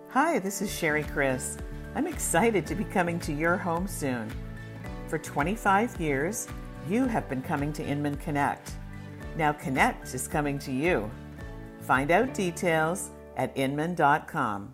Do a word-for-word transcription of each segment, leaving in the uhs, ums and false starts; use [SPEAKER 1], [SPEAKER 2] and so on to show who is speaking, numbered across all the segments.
[SPEAKER 1] Hi, this is Sherry Chris. I'm excited to be coming to your home soon. For twenty-five years, you have been coming to Inman Connect. Now Connect is coming to you. Find out details at inman dot com.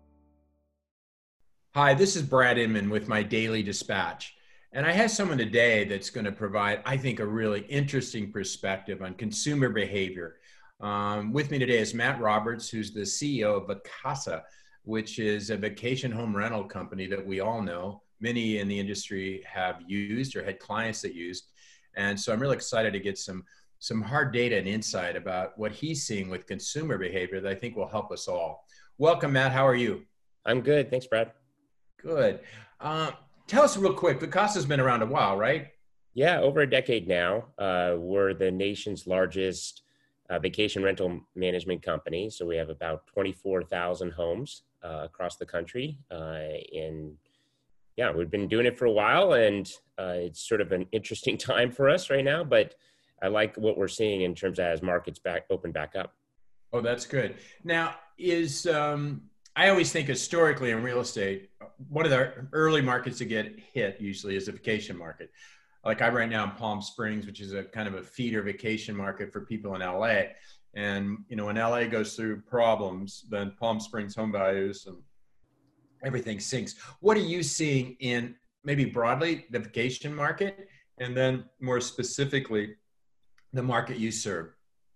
[SPEAKER 2] Hi, this is Brad Inman with my Daily Dispatch. And I have someone today that's going to provide, I think, a really interesting perspective on consumer behavior. Um, with me today is Matt Roberts, who's the C E O of Vacasa, which is a vacation home rental company that we all know. Many in the industry have used or had clients that used. And so I'm really excited to get some, some hard data and insight about what he's seeing with consumer behavior that I think will help us all. Welcome, Matt. How are you?
[SPEAKER 3] I'm good. Thanks, Brad.
[SPEAKER 2] Good. Uh, tell us real quick, Vacasa's been around a while, right?
[SPEAKER 3] Yeah, over a decade now. Uh, we're the nation's largest uh, vacation rental management company. So we have about twenty-four thousand homes uh, across the country. Uh, and yeah, we've been doing it for a while, and uh, it's sort of an interesting time for us right now, but I like what we're seeing in terms of as markets back open back up.
[SPEAKER 2] Oh, that's good. Now, is um, I always think historically in real estate, one of the early markets to get hit usually is the vacation market. Like I'm right now in Palm Springs, which is a kind of a feeder vacation market for people in L A. And, you know, when L A goes through problems, then Palm Springs home values and everything sinks. What are you seeing in maybe broadly the vacation market, and then more specifically the market you serve?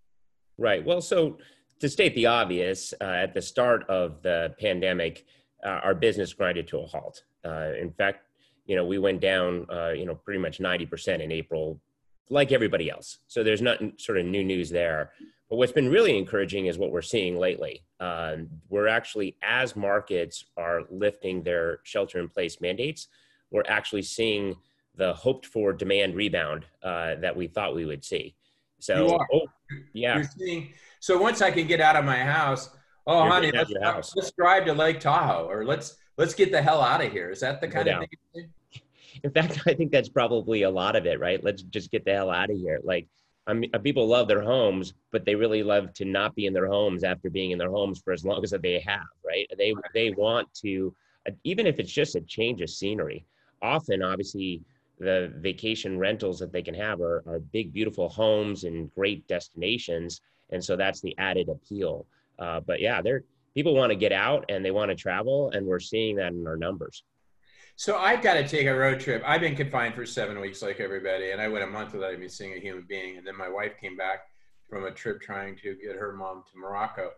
[SPEAKER 3] Right. Well, so to state the obvious, uh, at the start of the pandemic, uh, our business grinded to a halt. Uh, in fact, you know, we went down, uh, you know, pretty much ninety percent in April, like everybody else. So there's not sort of new news there. But what's been really encouraging is what we're seeing lately. Uh, we're actually, as markets are lifting their shelter-in-place mandates, we're actually seeing the hoped-for demand rebound uh, that we thought we would see. So,
[SPEAKER 2] you are.
[SPEAKER 3] Oh, yeah.
[SPEAKER 2] You're seeing, so once I can get out of my house, oh,
[SPEAKER 3] You're
[SPEAKER 2] honey, let's,
[SPEAKER 3] house.
[SPEAKER 2] let's drive to Lake Tahoe, or let's let's get the hell out of here. Is that the kind
[SPEAKER 3] No
[SPEAKER 2] of thing?
[SPEAKER 3] In fact, I think that's probably a lot of it, right? Let's just get the hell out of here. Like, I mean, people love their homes, but they really love to not be in their homes after being in their homes for as long as they have, right? They they want to, even if it's just a change of scenery. Often, obviously, the vacation rentals that they can have are, are big, beautiful homes and great destinations, and so that's the added appeal. Uh, but yeah, they're people want to get out and they want to travel, and we're seeing that in our numbers.
[SPEAKER 2] So I've got to take a road trip. I've been confined for seven weeks like everybody, and I went a month without even seeing a human being. And then my wife came back from a trip trying to get her mom to Morocco.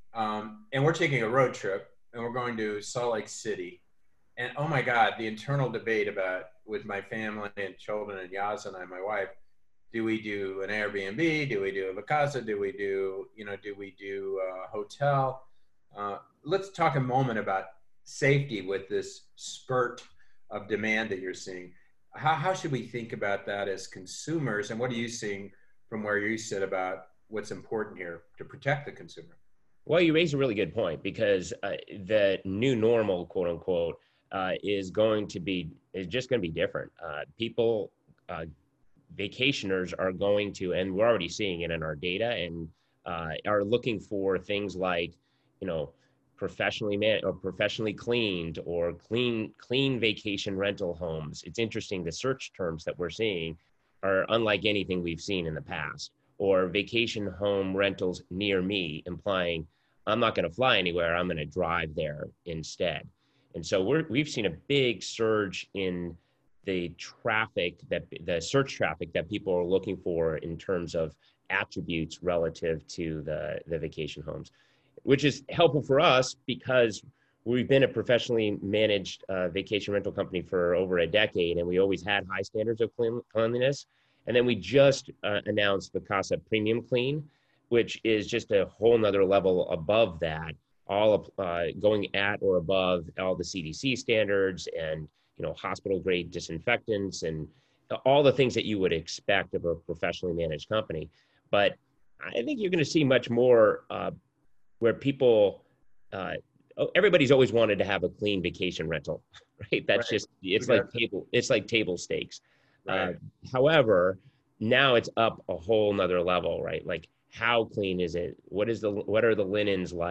[SPEAKER 2] Um, and we're taking a road trip, and we're going to Salt Lake City. And oh my God, the internal debate about with my family and children and Yaz and I, my wife, do we do an Airbnb? Do we do a Vacasa? Do we do, you know, do we do a hotel? Uh, let's talk a moment about safety with this spurt of demand that you're seeing. How, how should we think about that as consumers? And what are you seeing from where you sit about what's important here to protect the consumer?
[SPEAKER 3] Well, you raise a really good point, because uh, the new normal, quote unquote, uh, is going to be, is just going to be different. Uh, people, uh, vacationers are going to, and we're already seeing it in our data, and uh, are looking for things like, you know, professionally man or professionally cleaned or clean clean vacation rental homes. It's interesting, the search terms that we're seeing are unlike anything we've seen in the past. Or vacation home rentals near me, implying I'm not going to fly anywhere, I'm going to drive there instead. And so we're we've seen a big surge in the traffic, that the search traffic that people are looking for in terms of attributes relative to the the vacation homes, which is helpful for us because we've been a professionally managed uh, vacation rental company for over a decade, and we always had high standards of clean, cleanliness. And then we just uh, announced Vacasa Premium Clean, which is just a whole nother level above that, all uh, going at or above all the C D C standards and, you know, hospital grade disinfectants and all the things that you would expect of a professionally managed company. But I think you're going to see much more uh, where people, uh, everybody's always wanted to have a clean vacation rental, right? That's right. just, it's like table, it's like table stakes. Right. Uh, however, now it's up a whole nother level, right? Like, how clean is it? What is the, what are the linens like?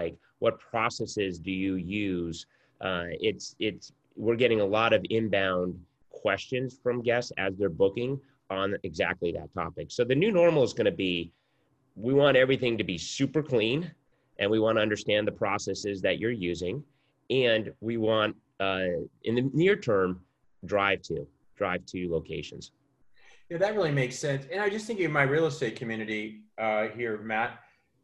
[SPEAKER 3] What processes do you use? Uh, it's it's we're getting a lot of inbound questions from guests as they're booking on exactly that topic. So the new normal is going to be, we want everything to be super clean, and we want to understand the processes that you're using, and we want uh, in the near term drive to drive to locations.
[SPEAKER 2] Yeah, that really makes sense. And I was just thinking of my real estate community uh, here, Matt.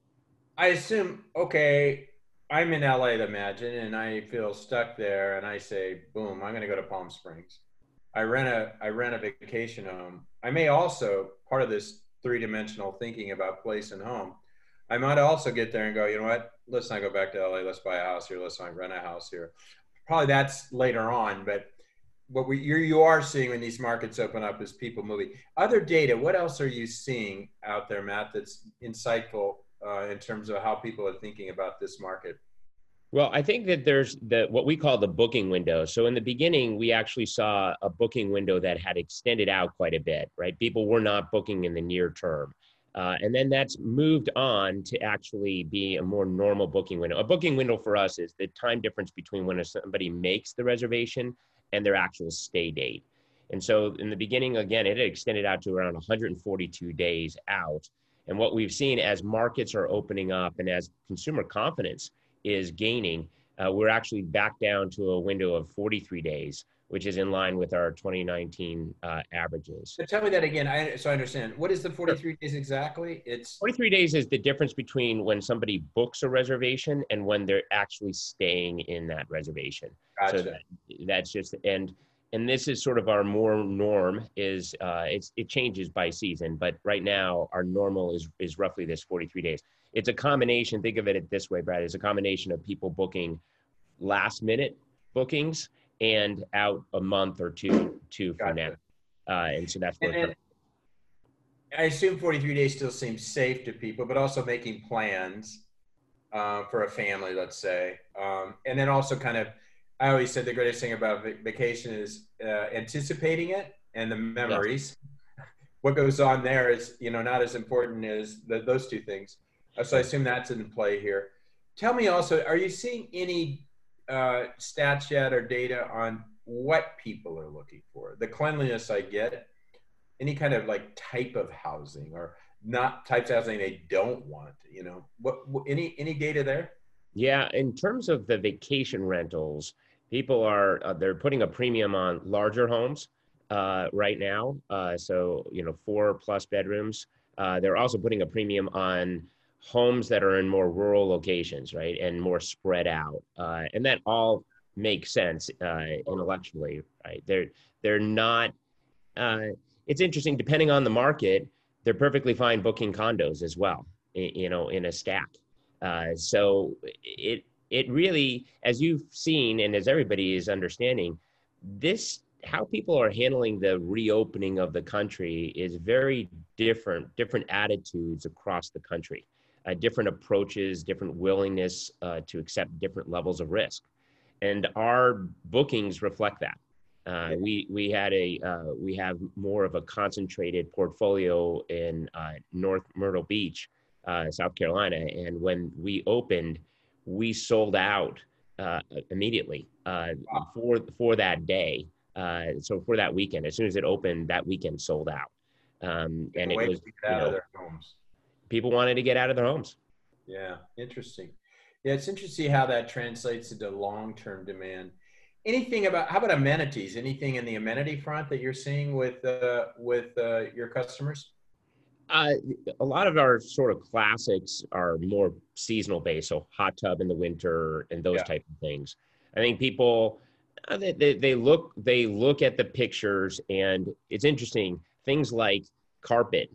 [SPEAKER 2] I assume, okay, I'm in L A, imagine, and I feel stuck there, and I say, boom, I'm going to go to Palm Springs. I rent a I rent a vacation home. I may also, part of this three-dimensional thinking about place and home, I might also get there and go, you know what, let's not go back to L A, let's buy a house here, let's not rent a house here. Probably that's later on, but what we, you're, you are seeing when these markets open up is people moving. Other data, what else are you seeing out there, Matt, that's insightful uh, in terms of how people are thinking about this market?
[SPEAKER 3] Well, I think that there's the what we call the booking window. So in the beginning, we actually saw a booking window that had extended out quite a bit, right? People were not booking in the near term. Uh, and then that's moved on to actually be a more normal booking window. A booking window for us is the time difference between when somebody makes the reservation and their actual stay date. And so in the beginning, again, it had extended out to around one hundred forty-two days out. And what we've seen as markets are opening up and as consumer confidence is gaining, uh, we're actually back down to a window of forty-three days, which is in line with our twenty nineteen uh, averages.
[SPEAKER 2] So tell me that again, I, so I understand. What is the forty-three days exactly? It's
[SPEAKER 3] forty-three days is the difference between when somebody books a reservation and when they're actually staying in that reservation.
[SPEAKER 2] Gotcha.
[SPEAKER 3] So that, that's just, and and this is sort of our more norm is, uh, it's, it changes by season, but right now our normal is, is roughly this forty-three days. It's a combination, think of it this way, Brad, it's a combination of people booking last minute bookings and out a month or two, two for
[SPEAKER 2] Gotcha.
[SPEAKER 3] now. Uh, and so that's where
[SPEAKER 2] and, and I assume forty-three days still seems safe to people, but also making plans uh, for a family, let's say. Um, and then also kind of, I always said the greatest thing about vacation is uh, anticipating it and the memories. Yes. What goes on there is, you know, not as important as the, those two things. So I assume that's in play here. Tell me also, are you seeing any uh, stats yet or data on what people are looking for? The cleanliness I get, any kind of like type of housing or not types of housing they don't want, you know, what, what any, any data there?
[SPEAKER 3] Yeah, in terms of the vacation rentals, people are, uh, they're putting a premium on larger homes uh, right now. Uh, so, you know, four plus bedrooms. Uh, they're also putting a premium on homes that are in more rural locations, right, and more spread out, uh, and that all makes sense uh, intellectually, right? They're they're not. Uh, it's interesting, depending on the market, they're perfectly fine booking condos as well, you know, in a stack. Uh, so it it really, as you've seen, and as everybody is understanding, this how people are handling the reopening of the country is very different. Different attitudes across the country. Uh, different approaches, different willingness uh, to accept different levels of risk. And our bookings reflect that. Uh, we we had a uh, we have more of a concentrated portfolio in uh, North Myrtle Beach, uh, South Carolina, and when we opened, we sold out uh, immediately uh, wow. for for that day. Uh, so for that weekend, as soon as it opened, that weekend sold out, um, and it was
[SPEAKER 2] you know, their homes.
[SPEAKER 3] People wanted to get out of their homes.
[SPEAKER 2] Yeah, interesting. Yeah, it's interesting how that translates into long-term demand. Anything about, how about amenities? Anything in the amenity front that you're seeing with uh, with uh, your customers?
[SPEAKER 3] Uh, a lot of our sort of classics are more seasonal based, so hot tub in the winter and those yeah. type of things. I think people uh, they, they they look they look at the pictures, and it's interesting things like carpet.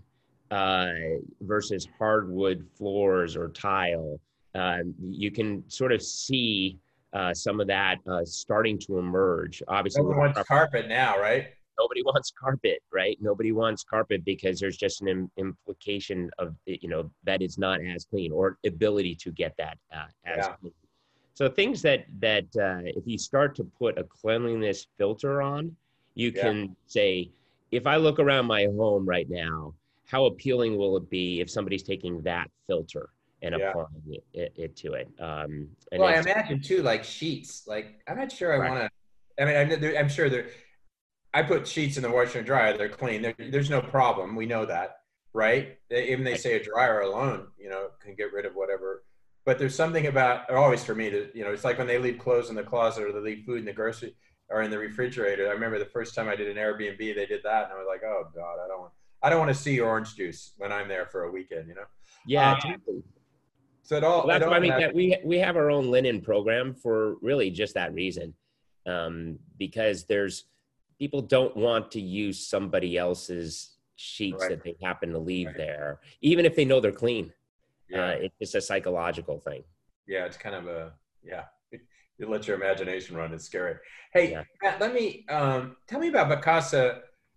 [SPEAKER 3] Uh, versus hardwood floors or tile. Uh, you can sort of see uh, some of that uh, starting to emerge. Obviously,
[SPEAKER 2] nobody wants carpet now, right?
[SPEAKER 3] Nobody wants carpet, right? Nobody wants carpet because there's just an im- implication of, you know, that it's not as clean or ability to get that uh, as
[SPEAKER 2] yeah.
[SPEAKER 3] clean. So things that, that uh, if you start to put a cleanliness filter on, you yeah. can say, if I look around my home right now, how appealing will it be if somebody's taking that filter and
[SPEAKER 2] Yeah.
[SPEAKER 3] applying it, it, it to it. Um, and
[SPEAKER 2] Well, I
[SPEAKER 3] it's,
[SPEAKER 2] imagine too, like sheets. Like I'm not sure I
[SPEAKER 3] Correct.
[SPEAKER 2] want to. I mean, I'm, there- I'm sure there. I put sheets in the washer and dryer. They're clean. There, there's no problem. We know that, right? They, even they say a dryer alone, you know, can get rid of whatever. But there's something about always for me that you know, it's like when they leave clothes in the closet or they leave food in the grocery or in the refrigerator. I remember the first time I did an Airbnb, they did that, and I was like, oh God, I don't want. I don't want to see orange juice when I'm there for a weekend, you know.
[SPEAKER 3] yeah,
[SPEAKER 2] Um,
[SPEAKER 3] totally.
[SPEAKER 2] so it all.
[SPEAKER 3] Well,
[SPEAKER 2] It
[SPEAKER 3] that's why
[SPEAKER 2] all
[SPEAKER 3] I mean
[SPEAKER 2] has,
[SPEAKER 3] that we we have our own linen program for really just that reason, um, because there's people don't want to use somebody else's sheets
[SPEAKER 2] right.
[SPEAKER 3] that they happen to leave
[SPEAKER 2] Right.
[SPEAKER 3] there, even if they know they're clean.
[SPEAKER 2] Yeah.
[SPEAKER 3] Uh, it's just a psychological thing.
[SPEAKER 2] Yeah, it's kind of a yeah. You let your imagination run. It's scary. Hey,
[SPEAKER 3] Yeah.
[SPEAKER 2] Matt, let me um, tell me about Vacasa.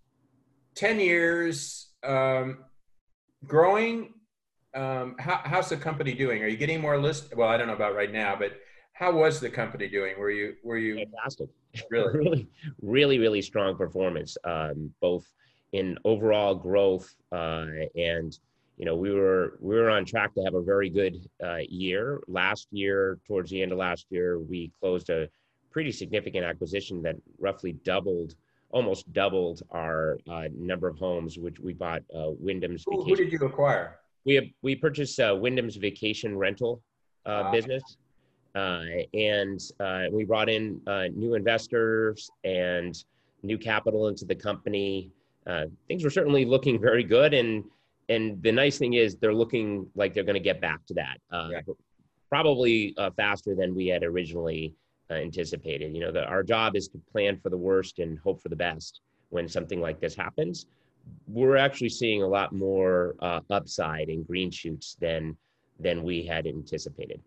[SPEAKER 2] Ten years um, growing. Um, how, how's the company doing? Are you getting more list? Well, I don't know about right now, but how was the company doing? Were you were you
[SPEAKER 3] Fantastic.
[SPEAKER 2] really
[SPEAKER 3] really, really, really strong performance, um, both in overall growth uh, and you know we were we were on track to have a very good uh, year. Last year, towards the end of last year, we closed a pretty significant acquisition that roughly doubled, almost doubled our uh, number of homes, which we bought uh, Wyndham's
[SPEAKER 2] who,
[SPEAKER 3] Vacation.
[SPEAKER 2] who did you acquire?
[SPEAKER 3] We have we purchased uh, Wyndham's Vacation Rental uh,
[SPEAKER 2] Ah.
[SPEAKER 3] business. Uh, and uh, we brought in uh, new investors and new capital into the company. Uh, things were certainly looking very good, and and the nice thing is they're looking like they're going to get back to that, uh,
[SPEAKER 2] Yeah.
[SPEAKER 3] probably uh, faster than we had originally uh, anticipated. You know, the, our job is to plan for the worst and hope for the best when something like this happens. We're actually seeing a lot more uh, upside and green shoots than than we had anticipated.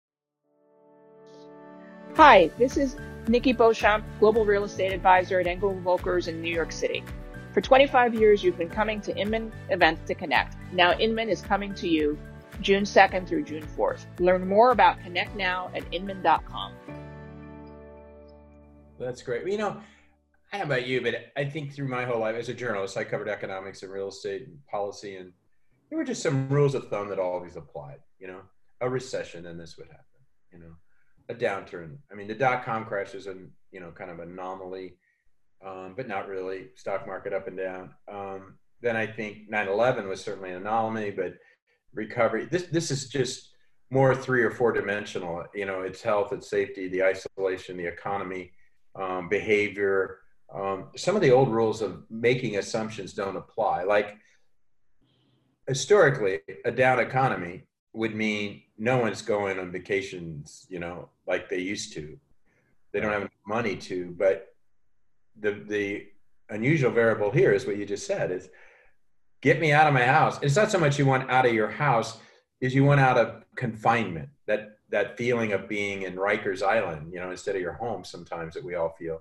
[SPEAKER 4] Hi, this is Nikki Beauchamp, Global Real Estate Advisor at Engel Volkers in New York City. For twenty-five years, you've been coming to Inman events to connect. Now Inman is coming to you June second through June fourth. Learn more about Connect Now at inman dot com.
[SPEAKER 2] That's great. You know, I don't know about you, but I think through my whole life as a journalist, I covered economics and real estate and policy, and there were just some rules of thumb that always applied. You know, a recession and this would happen. You know, a downturn. I mean, the dot-com crash is an you know kind of anomaly, um, but not really. Stock market up and down. Um, then I think nine eleven was certainly an anomaly, but recovery. This this is just more three or four dimensional. You know, it's health, it's safety, the isolation, the economy, um, behavior. Um, some of the old rules of making assumptions don't apply. Like historically, a down economy would mean no one's going on vacations, you know, like they used to. They don't have money to, but the the unusual variable here is what you just said is get me out of my house. It's not so much you want out of your house is you want out of confinement, that that feeling of being in Rikers Island, you know, instead of your home sometimes that we all feel.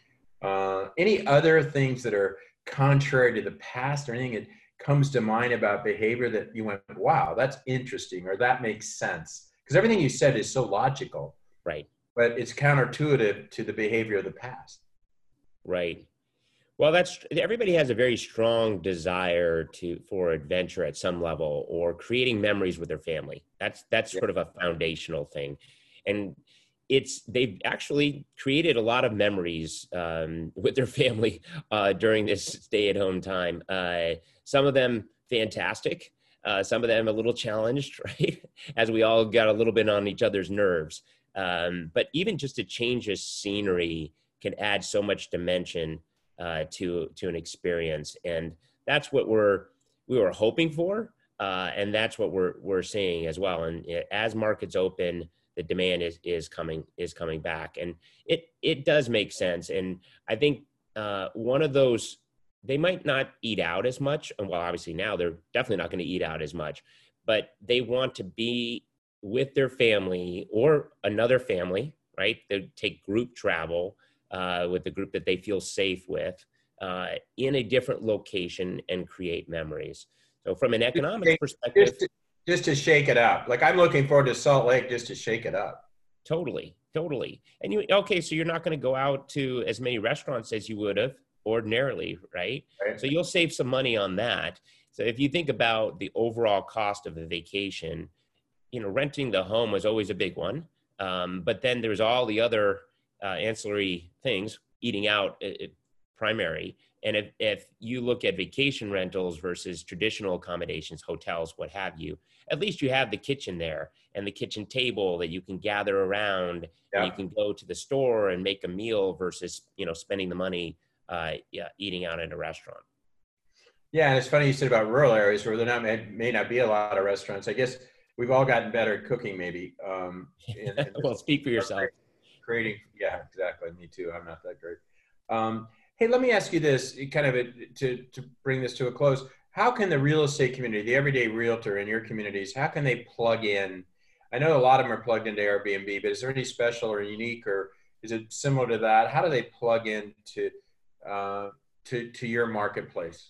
[SPEAKER 2] Uh, any other things that are contrary to the past or anything that comes to mind about behavior that you went, wow, that's interesting, or that makes sense? Because everything you said is so logical,
[SPEAKER 3] Right.
[SPEAKER 2] but it's counterintuitive to the behavior of the past.
[SPEAKER 3] Right. Well, that's everybody has a very strong desire to for adventure at some level or creating memories with their family. That's that's
[SPEAKER 2] Yeah.
[SPEAKER 3] sort of a foundational thing, and it's they've actually created a lot of memories um, with their family uh, during this stay-at-home time. Uh, some of them fantastic, uh, some of them a little challenged, right? As we all got a little bit on each other's nerves. Um, but even just a change of scenery can add so much dimension uh, to to an experience, and that's what we're we were hoping for, uh, and that's what we're we're seeing as well. And as markets open, the demand is is coming is coming back, and it it does make sense. And I think uh, one of those, they might not eat out as much. Well, obviously now they're definitely not going to eat out as much, but they want to be with their family or another family, right? They take group travel uh, with the group that they feel safe with uh, in a different location and create memories. So from an economic perspective,
[SPEAKER 2] Just to, just to shake it up. Like I'm looking forward to Salt Lake just to shake it up.
[SPEAKER 3] Totally, totally. And you, okay, so you're not going to go out to as many restaurants as you would have ordinarily, right?
[SPEAKER 2] Right.
[SPEAKER 3] So you'll save some money on that. So if you think about the overall cost of a vacation, you know, renting the home was always a big one. Um, but then there's all the other uh, ancillary things, eating out uh, primary. And if, if you look at vacation rentals versus traditional accommodations, hotels, what have you, at least you have the kitchen there and the kitchen table that you can gather around,
[SPEAKER 2] yeah.
[SPEAKER 3] and you can go to the store and make a meal versus, you know, spending the money uh, yeah, eating out at a restaurant.
[SPEAKER 2] Yeah, and it's funny you said about rural areas where there not may, may not be a lot of restaurants. I guess we've all gotten better at cooking, maybe. Um, in, in
[SPEAKER 3] well, speak for yourself.
[SPEAKER 2] Creating, yeah, exactly. Me too. I'm not that great. Um, hey, let me ask you this, kind of a, to to bring this to a close. How can the real estate community, the everyday realtor in your communities, how can they plug in? I know a lot of them are plugged into Airbnb, but is there any special or unique, or is it similar to that? How do they plug into uh, to to your marketplace?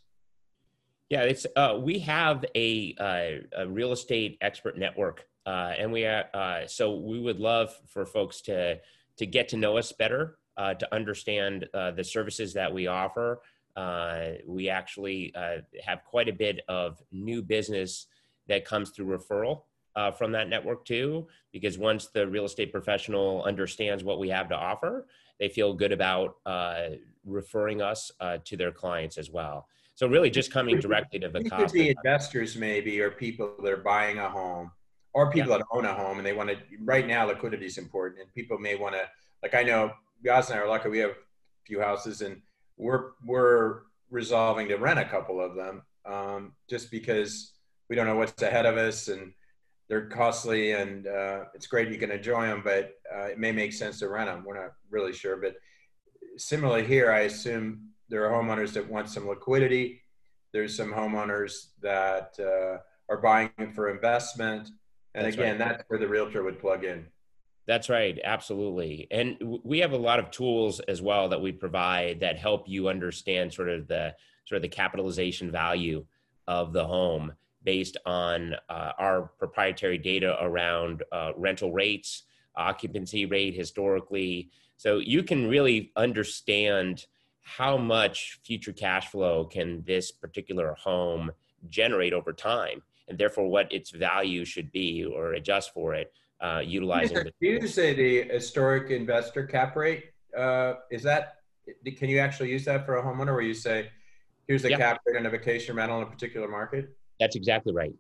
[SPEAKER 3] Yeah, it's uh, we have a, uh, a real estate expert network, uh, and we are uh, so we would love for folks to to get to know us better, uh, to understand uh, the services that we offer. Uh, we actually uh, have quite a bit of new business that comes through referral uh, from that network too, because once the real estate professional understands what we have to offer, they feel good about uh, referring us uh, to their clients as well. So really just coming directly to the
[SPEAKER 2] These
[SPEAKER 3] cost.
[SPEAKER 2] Could be investors maybe, or people that are buying a home, or people yeah. that own a home and they want to, right now liquidity is important, and people may want to, like I know Yas and I are lucky, we have a few houses and we're, we're resolving to rent a couple of them um, just because we don't know what's ahead of us, and they're costly, and uh, it's great you can enjoy them, but uh, it may make sense to rent them. We're not really sure, but similarly here, I assume there are homeowners that want some liquidity. There's some homeowners that uh, are buying it for investment. And that's again, right. That's where the realtor would plug in.
[SPEAKER 3] That's right. Absolutely. And we have a lot of tools as well that we provide that help you understand sort of the sort of the capitalization value of the home based on uh, our proprietary data around uh, rental rates, occupancy rate historically. So you can really understand how much future cash flow can this particular home generate over time, and therefore what its value should be or adjust for it, uh, utilizing
[SPEAKER 2] the. Do you say the historic investor cap rate? Uh, is that, can you actually use that for a homeowner where you say, here's the yeah. cap rate on a vacation rental in a particular market?
[SPEAKER 3] That's exactly right.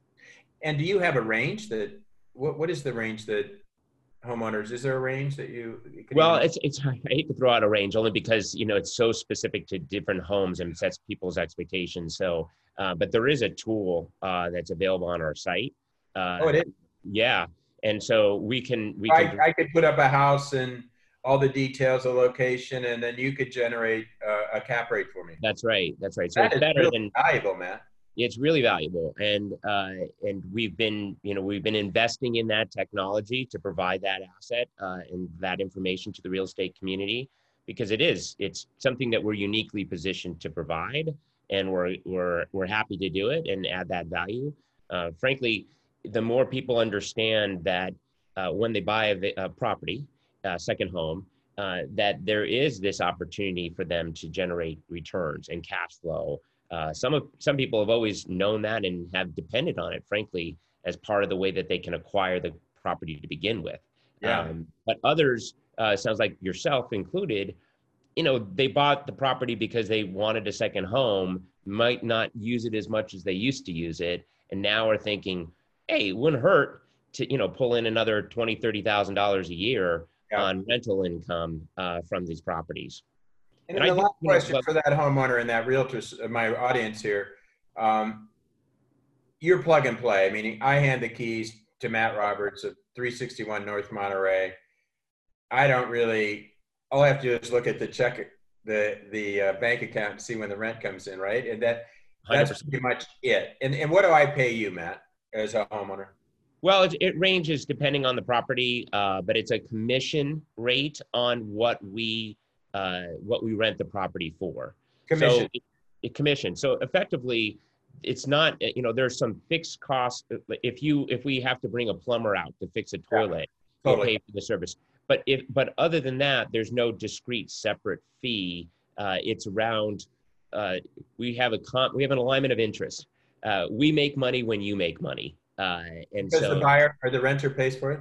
[SPEAKER 2] And do you have a range that, what, what is the range that homeowners, is there a range that you, you
[SPEAKER 3] well
[SPEAKER 2] even...
[SPEAKER 3] it's it's I hate to throw out a range only because you know it's so specific to different homes and sets people's expectations, so uh, but there is a tool uh, that's available on our site. Uh,
[SPEAKER 2] oh, it is?
[SPEAKER 3] Yeah, and so we can we
[SPEAKER 2] I,
[SPEAKER 3] can
[SPEAKER 2] I could put up a house and all the details, the location, and then you could generate uh, a cap rate for me.
[SPEAKER 3] That's right, that's right. So
[SPEAKER 2] that
[SPEAKER 3] it's
[SPEAKER 2] is
[SPEAKER 3] better
[SPEAKER 2] really
[SPEAKER 3] than
[SPEAKER 2] valuable, man.
[SPEAKER 3] It's really valuable, and uh, and we've been, you know, we've been investing in that technology to provide that asset uh, and that information to the real estate community, because it is, it's something that we're uniquely positioned to provide, and we're we're we're happy to do it and add that value. Uh, frankly, the more people understand that uh, when they buy a, a property, a second home, uh, that there is this opportunity for them to generate returns and cash flow. Uh, some of some people have always known that and have depended on it, frankly, as part of the way that they can acquire the property to begin with.
[SPEAKER 2] Yeah.
[SPEAKER 3] Um, but others, uh, sounds like yourself included, you know, they bought the property because they wanted a second home, might not use it as much as they used to use it, and now are thinking, hey, it wouldn't hurt to, you know, pull in another twenty thousand dollars, thirty thousand dollars a year yeah. on rental income uh, from these properties.
[SPEAKER 2] And, and the last question for that homeowner and that realtor, my audience here, um, you're plug and play, meaning I hand the keys to Matt Roberts of three sixty-one North Monterey. I don't really, all I have to do is look at the check, the the uh, bank account and see when the rent comes in, right? And that that's one hundred percent. Pretty much it. And and what do I pay you, Matt, as a homeowner?
[SPEAKER 3] Well, it, it ranges depending on the property, uh, but it's a commission rate on what we uh, what we rent the property for.
[SPEAKER 2] Commission.
[SPEAKER 3] So it, it commission. So effectively, it's not, you know, there's some fixed costs. If you, if we have to bring a plumber out to fix a toilet, yeah, totally. We'll pay for the service. But if, but other than that, there's no discrete separate fee. Uh, it's around, uh, we have a comp, we have an alignment of interest. Uh, we make money when you make money. Uh, and
[SPEAKER 2] Because
[SPEAKER 3] so
[SPEAKER 2] the buyer or the renter pays for it?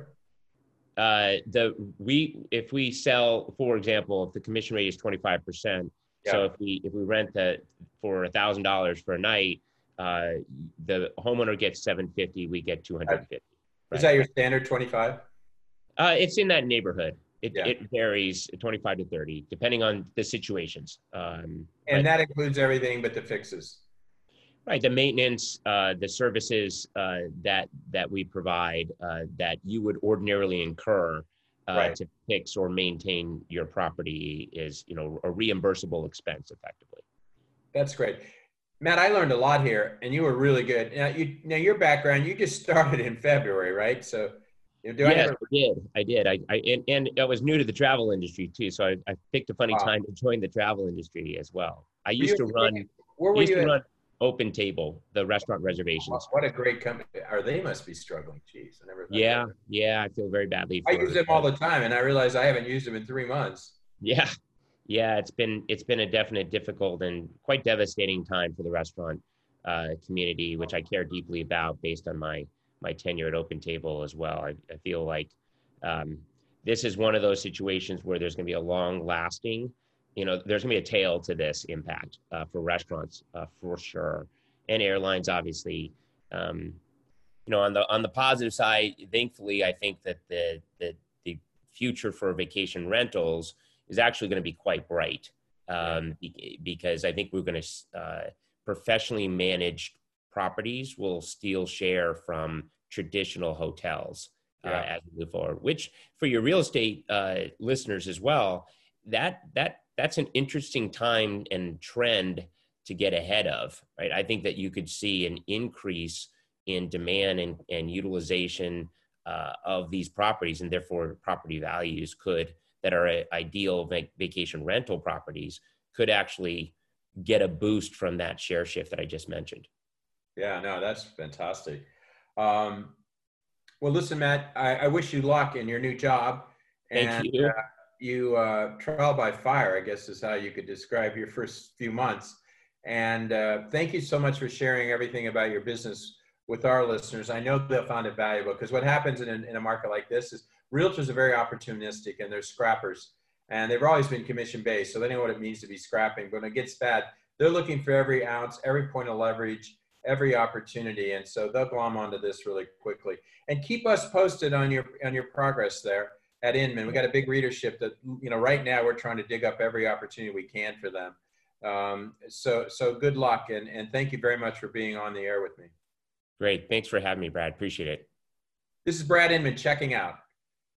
[SPEAKER 3] uh, the we if we sell, for example, if the commission rate is twenty-five percent,
[SPEAKER 2] Yeah.
[SPEAKER 3] so if we if we rent that for a thousand dollars for a night, uh, the homeowner gets seven fifty, we get two hundred fifty. Right?
[SPEAKER 2] Is that your standard twenty-five?
[SPEAKER 3] Uh, it's in that neighborhood. It,
[SPEAKER 2] Yeah.
[SPEAKER 3] it varies twenty-five to thirty, depending on the situations. Um,
[SPEAKER 2] And
[SPEAKER 3] but-
[SPEAKER 2] that includes everything but the fixes.
[SPEAKER 3] Right, the maintenance, uh, the services uh, that that we provide uh, that you would ordinarily incur uh,
[SPEAKER 2] Right.
[SPEAKER 3] to fix or maintain your property is, you know, a reimbursable expense, effectively.
[SPEAKER 2] That's great. Matt, I learned a lot here, and you were really good. Now, you, now your background, you just started in February, right? So, you know, do I
[SPEAKER 3] Yes,
[SPEAKER 2] ever,
[SPEAKER 3] I did. I did. I, I and, and I was new to the travel industry too, so I, I picked a funny
[SPEAKER 2] Wow.
[SPEAKER 3] time to join the travel industry as well. I
[SPEAKER 2] Were
[SPEAKER 3] used
[SPEAKER 2] you-
[SPEAKER 3] to run.
[SPEAKER 2] where were
[SPEAKER 3] used
[SPEAKER 2] you
[SPEAKER 3] to
[SPEAKER 2] at?
[SPEAKER 3] run Open Table, the restaurant reservations.
[SPEAKER 2] What a great company. Or they must be struggling. Jeez, I never thought
[SPEAKER 3] Yeah,
[SPEAKER 2] of that.
[SPEAKER 3] yeah. I feel very badly.
[SPEAKER 2] I
[SPEAKER 3] for-
[SPEAKER 2] use them all the time, and I realize I haven't used them in three months.
[SPEAKER 3] Yeah, yeah, it's been it's been a definite difficult and quite devastating time for the restaurant uh, community, which I care deeply about based on my my tenure at Open Table as well. I, I feel like um, this is one of those situations where there's going to be a long lasting, you know, there's going to be a tail to this impact uh, for restaurants uh, for sure, and airlines obviously. Um, you know, on the on the positive side, thankfully, I think that the the the future for vacation rentals is actually going to be quite bright, um, be- because I think we're going to uh, professionally managed properties will steal share from traditional hotels uh,
[SPEAKER 2] Yeah.
[SPEAKER 3] as we move forward. Which, for your real estate uh, listeners as well, that that that's an interesting time and trend to get ahead of, right? I think that you could see an increase in demand and, and utilization uh, of these properties, and therefore property values could that are a, ideal vac- vacation rental properties could actually get a boost from that share shift that I just mentioned.
[SPEAKER 2] Yeah, no, that's fantastic. Um, well, listen, Matt, I, I wish you luck in your new job.
[SPEAKER 3] Thank
[SPEAKER 2] and,
[SPEAKER 3] you.
[SPEAKER 2] Uh, you uh, trial by fire, I guess is how you could describe your first few months. And uh, thank you so much for sharing everything about your business with our listeners. I know they'll find it valuable, because what happens in, in a market like this is realtors are very opportunistic and they're scrappers, and they've always been commission based. So they know what it means to be scrapping. But when it gets bad, they're looking for every ounce, every point of leverage, every opportunity. And so they'll glom onto this really quickly. And keep us posted on your, on your progress there at Inman. We got a big readership that, you know, right now we're trying to dig up every opportunity we can for them. Um, so, so good luck. And, and thank you very much for being on the air with me.
[SPEAKER 3] Great. Thanks for having me, Brad. Appreciate it.
[SPEAKER 2] This is Brad Inman checking out.